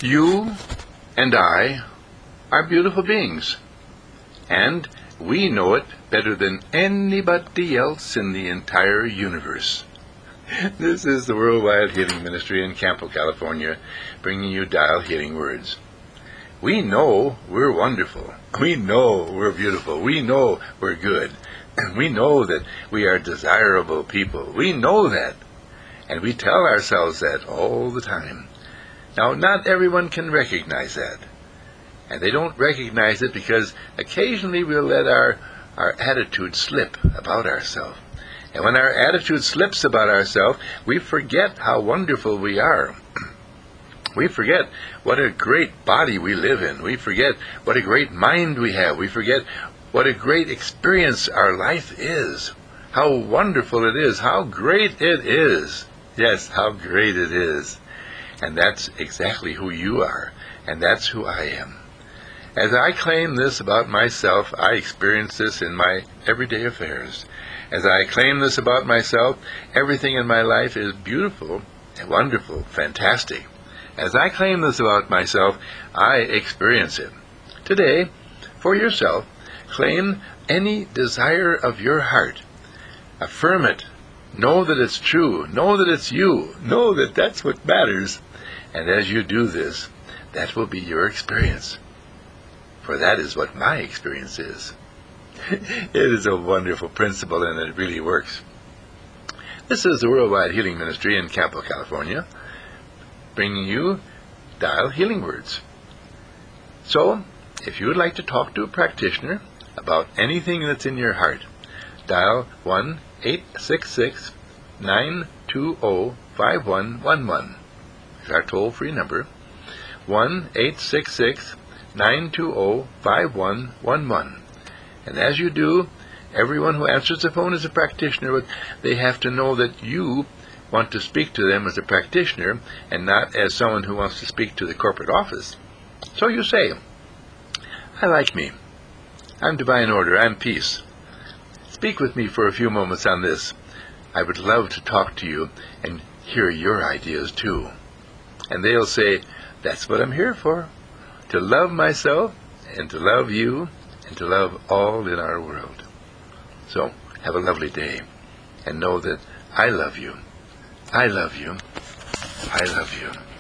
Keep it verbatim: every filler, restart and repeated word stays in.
You and I are beautiful beings, and we know it better than anybody else in the entire universe. This is the Worldwide Healing Ministry in Campo, California, bringing you Dial Healing Words. We know we're wonderful. We know we're beautiful. We know we're good. And we know that we are desirable people. We know that. And we tell ourselves that all the time. Now, not everyone can recognize that. And they don't recognize it because occasionally we'll let our, our attitude slip about ourselves. And when our attitude slips about ourselves, we forget how wonderful we are. We forget what a great body we live in. We forget what a great mind we have. We forget what a great experience our life is. How wonderful it is. How great it is. Yes, how great it is. And that's exactly who you are. And that's who I am. As I claim this about myself, I experience this in my everyday affairs. As I claim this about myself, everything in my life is beautiful, wonderful, fantastic. As I claim this about myself, I experience it. Today, for yourself, claim any desire of your heart. Affirm it. Know that it's true. Know that it's you. Know that that's what matters. And as you do this, that will be your experience. For that is what my experience is. It is a wonderful principle, and it really works. This is the Worldwide Healing Ministry in Campo, California, bringing you Dial Healing Words. So, if you would like to talk to a practitioner about anything that's in your heart, dial one eight six six, nine two zero, five one one one. It's our toll-free number, one eight six six, nine two zero, five one one one. And as you do, everyone who answers the phone is a practitioner, but they have to know that you want to speak to them as a practitioner and not as someone who wants to speak to the corporate office. So you say, I like me. I'm divine order. I'm peace. Speak with me for a few moments on this. I would love to talk to you and hear your ideas too. And they'll say, that's what I'm here for. To love myself and to love you and to love all in our world. So, have a lovely day and know that I love you. I love you. I love you.